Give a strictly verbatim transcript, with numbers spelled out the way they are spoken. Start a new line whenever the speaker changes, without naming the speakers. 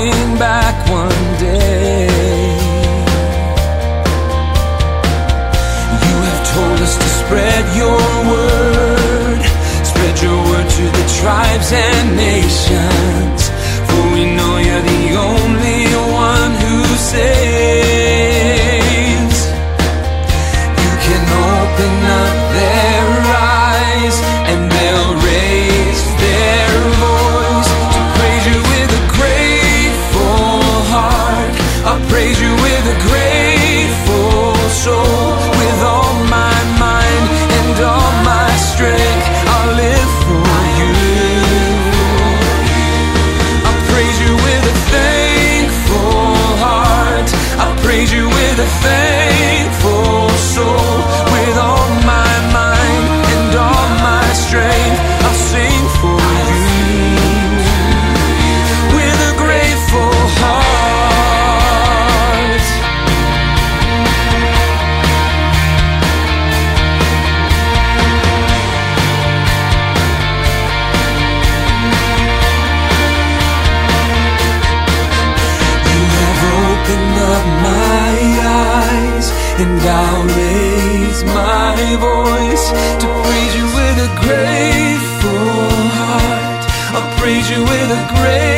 coming back one day. You have told us to spread your word, spread your word to the tribes and nations, for we know you're the only one who saves. You can open up their eyes and they'll raise their voice to praise you with a grateful heart. I'll praise you with a grateful soul. With all my mind and all my strength, I'll live for you. I'll praise you with a thankful heart. I'll praise you with a thankful soul. With all my mind and all my strength, I'll sing for you. With a grateful heart. You have opened up my eyes, and I'll raise my voice to praise you with a grateful heart. I'll praise you with a grateful